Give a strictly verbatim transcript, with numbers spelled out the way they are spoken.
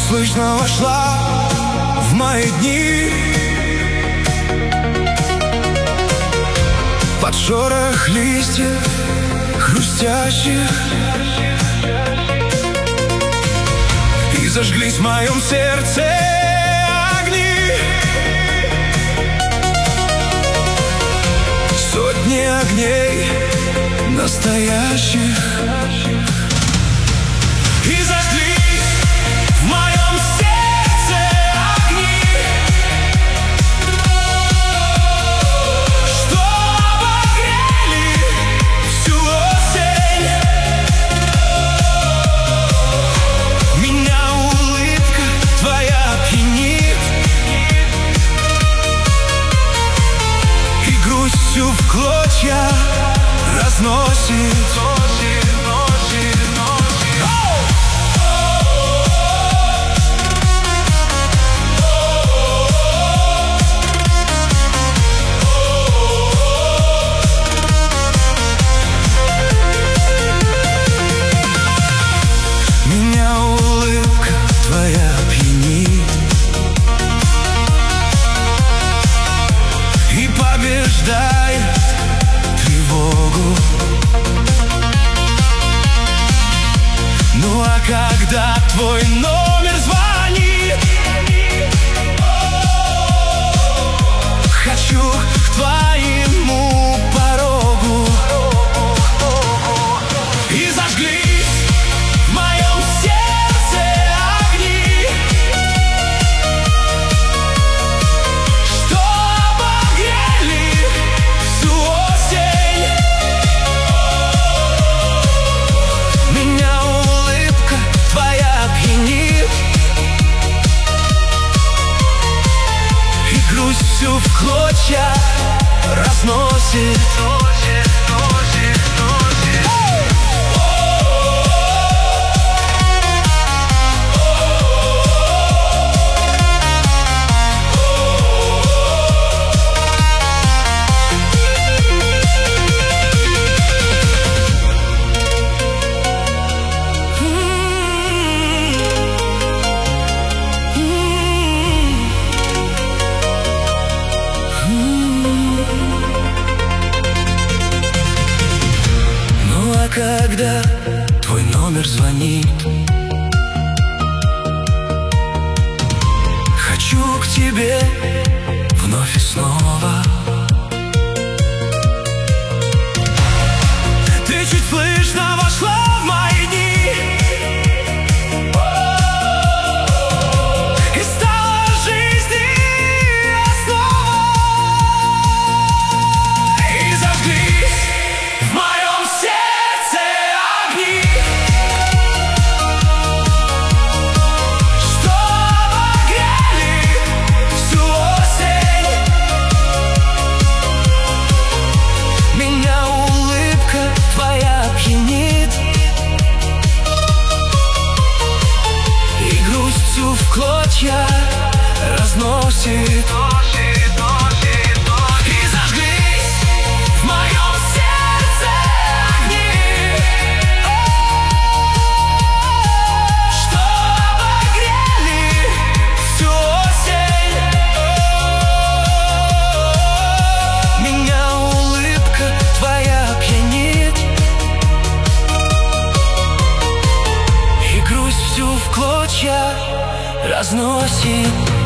слышно вошла в мои дни. Под шорох листьев хрустящих, и зажглись в моем сердце огни. Сотни огней настоящих, и зажглись в моем сердце огни, что обогрели всю осень. Меня улыбка твоя пьянит, и грустью в клочья разносит. Меня улыбка твоя пьянит, и побеждает тревогу. Ну а когда твой номер звонит, хочу к твоему порогу, и зажглись в моем сердце огни, что обогрели всю осень. Меня улыбка твоя пьянит, и грусть всю в клочья разносит. Когда твой номер звонит, хочу к тебе вновь и снова. Ты чуть слышно вошла в мои дни, и стала жизни основа, и зажглись в моем сердце огни, что обогрели всю осень. Меня улыбка твоя пьянит, и грустью в клочья разносит. И зажглись в моем сердце огни, что обогрели всю осень. Меня улыбка твоя пьянит, и грусть всю в клочья разносит.